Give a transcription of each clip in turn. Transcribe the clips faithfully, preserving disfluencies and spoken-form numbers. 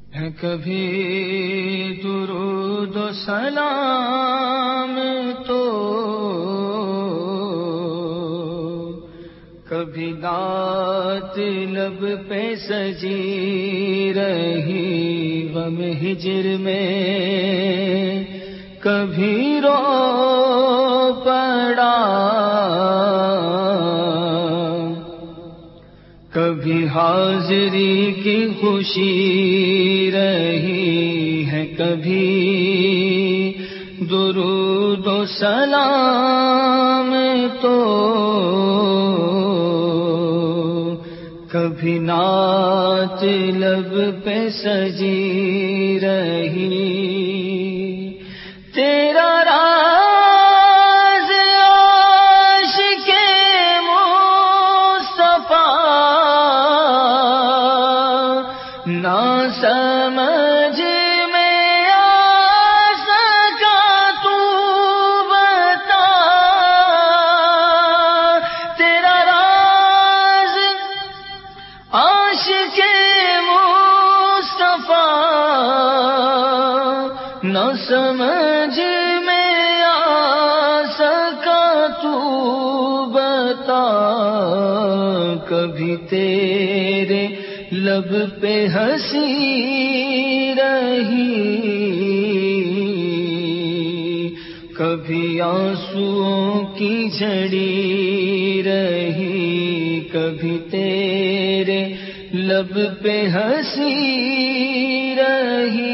ہے کبھی درود و سلام تو کبھی دات لب پہ سجی رہی غم ہجر میں کبھی رو پڑا کبھی حاضری کی خوشی رہی ہے کبھی درود و سلام تو کبھی نعت لب پہ سجی رہی تیرا راز عاشق مصطفیٰ نہ سمجھ میں آ سکا تو بتا تیرا راز عاشق مصطفیٰ نہ سمجھ میں آ سکا تو بتا کبھی تیرے لب پہ ہنسی رہی کبھی آنسوؤں کی جھڑی رہی کبھی تیرے لب پہ ہنسی رہی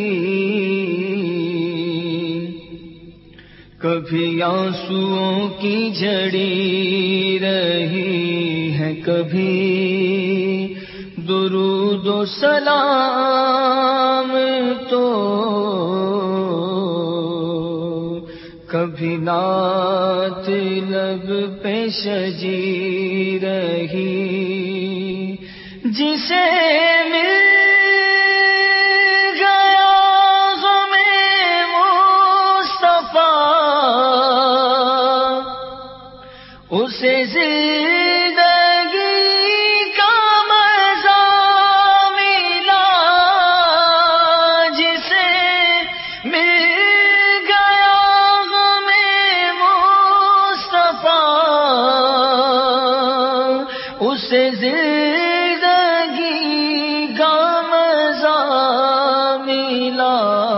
کبھی آنسوؤں کی جھڑی رہی ہے کبھی درود و سلام تو کبھی نعت لب پہ سجی رہی جسے مل گیا غم مصطفیٰ اسے زندگی کا مزہ ملا جسے مل گیا غم مصطفیٰ اسے زندگی کا مزہ ملا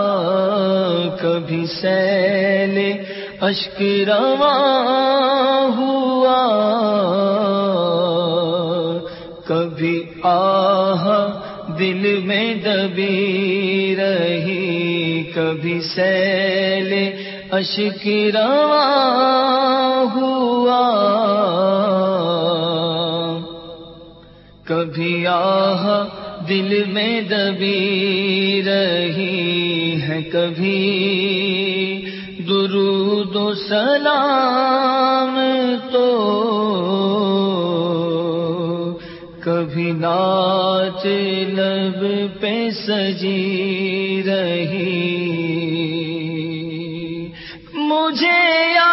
کبھی سیل اشک رواں ہوا کبھی آہ دل میں دبی رہی کبھی سیل اشک رواں ہوا کبھی آہ دل میں دبی رہی ہے کبھی درود و سلام تو کبھی نعت لب پہ سجی رہی مجھے یا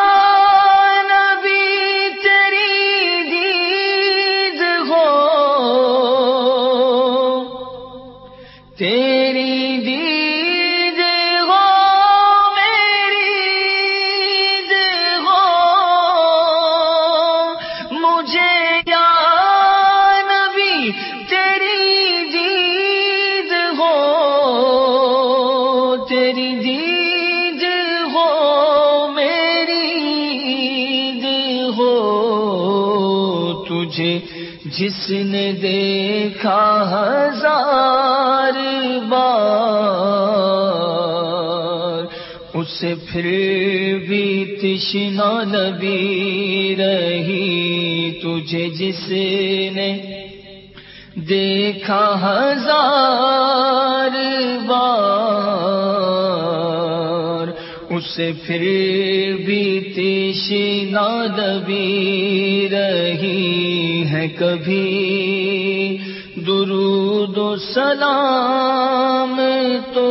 نبی تیری دید ہو تیری دید ہو میری عید ہو مجھے یا نبی تیری دید ہو تیری دید ہو میری عید ہو تجھے جس نے دیکھا ہزار بار اسے پھر بھی تشنا لبی رہی تجھے جس نے دیکھا ہزار بار اسے پھر بھی تشنا لبی رہی ہے کبھی درود و سلام تو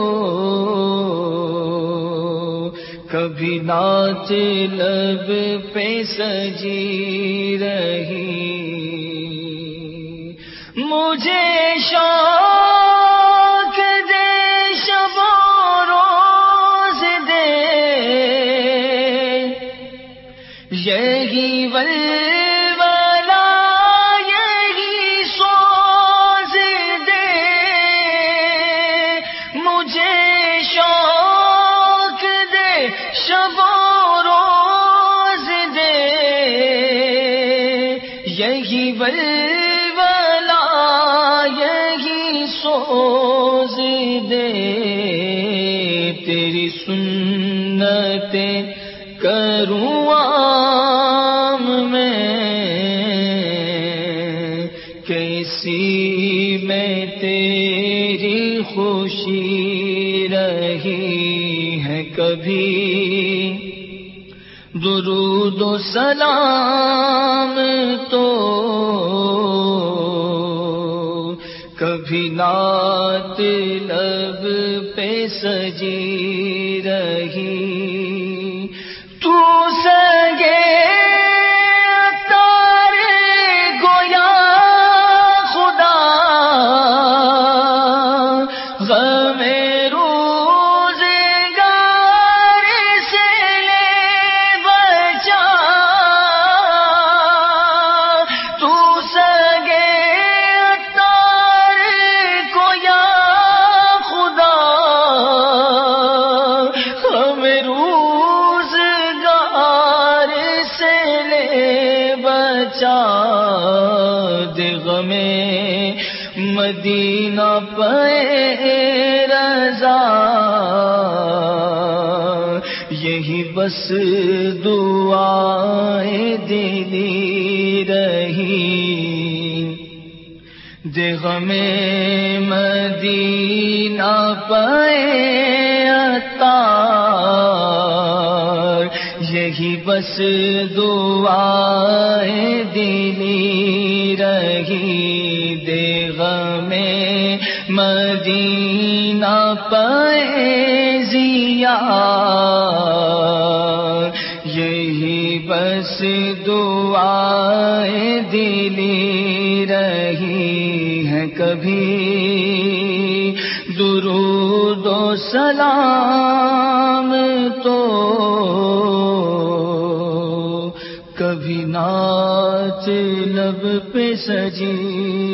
کبھی نعت لب پہ سجی رہی مجھے شوق ولولا یہی سوز دے تیری سنتیں کروں عام میں کیسی میں تیری خوشی رہی ہے کبھی درود و سلام تو کبھی نعت لب پہ سجی رہی تو سگے تارے گویا خدا غم روزگار سے بچا تو سگے تارے گویا خدا غم روزگار سے لے بچا دے غم مدینہ پہ رضا یہی بس دعائیں دلی رہی دے غم مدینہ پہ عطار یہی بس دعائیں دلی رہی دے غم مدینہ پہ ضیا یہی بس دعائیں دلی رہی ہیں کبھی درود و سلام تو کبھی نعت لب پہ سجی